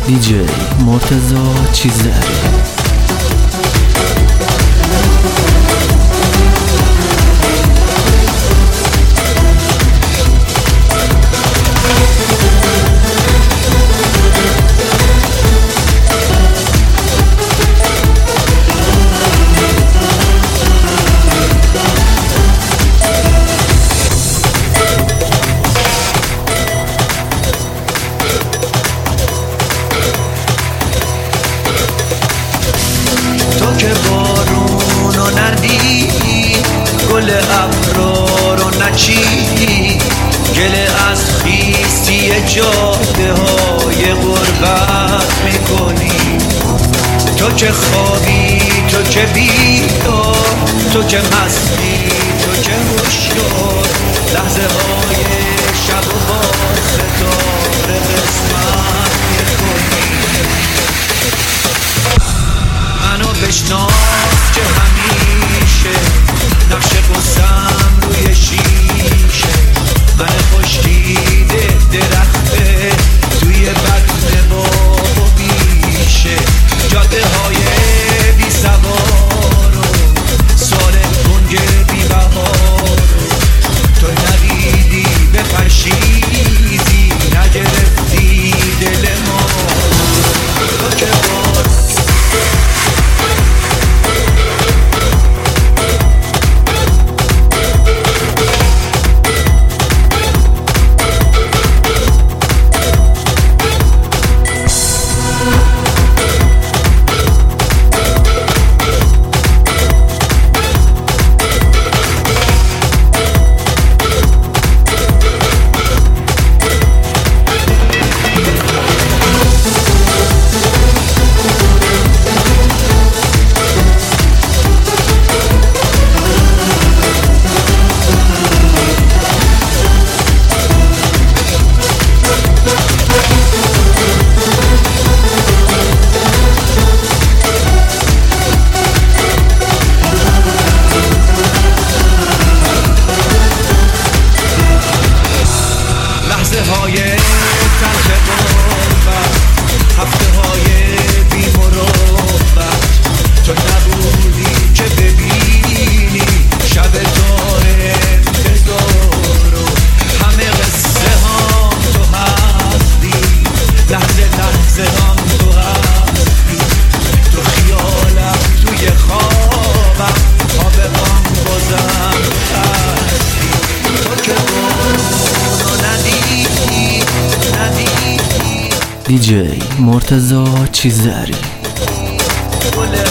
دیجی مرتضی چیزداری. تو که بارونو ندیدی، گل ابرا رو نچیدی، گله از خیستی جاده های غربت میکنی. تو که خوابی، تو که بیدار، تو که مستی، تو که هوشیار، لحظه های شب و با ستاره قسمت میکنی. منو بشناس که همیشه نقش قصم روی شیشه، من خوشدیده درخته توی بطن باب و بیشه، جاده های بی سوار و سال گنگ بی بهار، تو ندیدی به فرشیزی، نگرفتی دل ما. تو که های تلخ غربت، هفته های بی مروت، تو نبودی که ببینی شب تار انتظار و همه قصه هم تو هستی، لحظه لحظه هم تو هستی، تو خیالم توی خوابم، خواب غم بازم هستی. تو که بارونو ندیدی، دیجی مرتضی چیزداری. گل